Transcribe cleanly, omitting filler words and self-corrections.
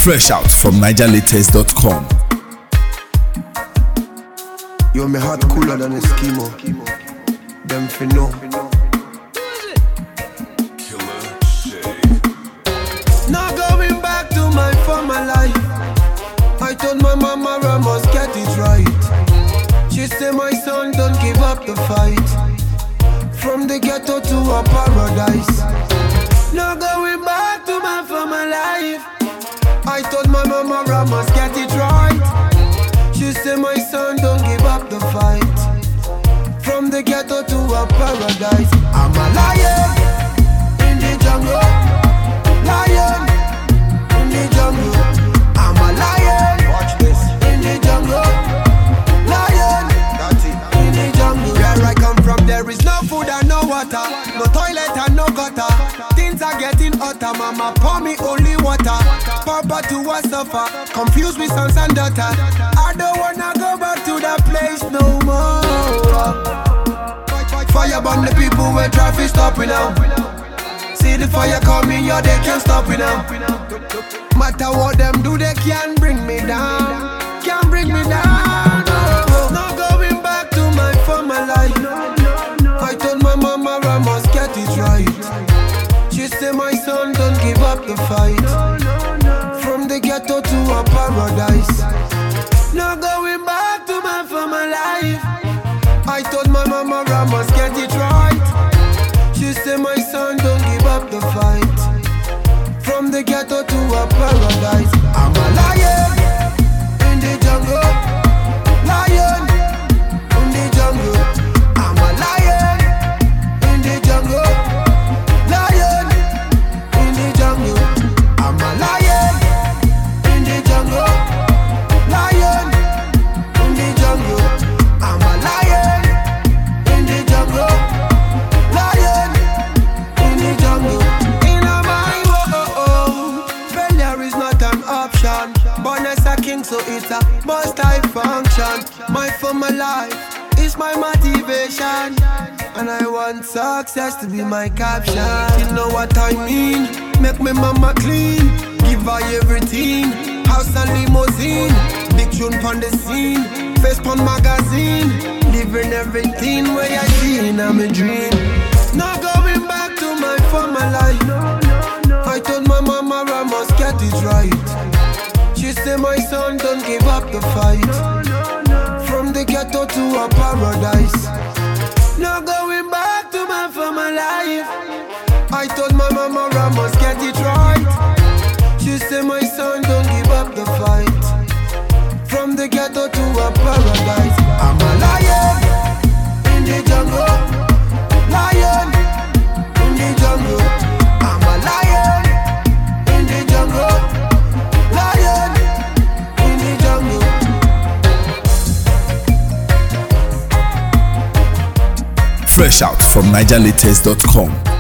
Fresh out from NigerLatest.com. Yo, my heart cooler than a Eskimo. Them fi know. Not going back to my former life. I told my mama I must get it right. She said, my son, don't give up the fight. From the ghetto to a paradise. Not going back to my former life. I told my mama I must get it right. She said, my son, don't give up the fight. From the ghetto to a paradise. I'm a lion in the jungle. Lion in the jungle. I'm a lion. Watch this. In the jungle. Lion. That's it. In the jungle. Where I come from, there is no food and no water, no toilet and no gutter. Things are getting hotter. Mama pour me only water. Papa to a suffer, confused with sons and daughter. I don't wanna go back to that place no more. Fire burn the people where traffic stopping now. See the fire coming, yeah, they can't stop it now. Matter what them do, they can't bring me down. Can't bring me down. Not going back to my former life. I told my mama I must get it right. She said, my son, don't give up the fight. From the ghetto to a paradise. Not going back to my former life. I told my mama I must get it right. She said, my son, don't give up the fight. From the ghetto to a paradise. I'm a lion in the jungle. Lion in the jungle. I'm a lion in the jungle. Lion in the jungle. I'm a lion in the jungle. Lion in the jungle. I'm a lion in the jungle. Lion in the jungle. In a my world, failure is not an option. Born as a king, so it's a multi-function. My former life is my motivation, and I want success to be my caption. You know what I mean? Make me mama clean, give her everything. House and limousine, big tune on the scene. Face on magazine, living everything where I see in a dream. Not going back to my former life. I told my mama I must get it right. She said, my son, don't give up the fight. From the ghetto to a paradise. Not going back to my former life. I told my mama I must get it right. She said, my son, don't give up the fight. From the ghetto to a paradise. I'm a lion in the jungle. Lion in the jungle. I'm a lion in the jungle. Lion in the jungle. Fresh out from NigerLatest.com.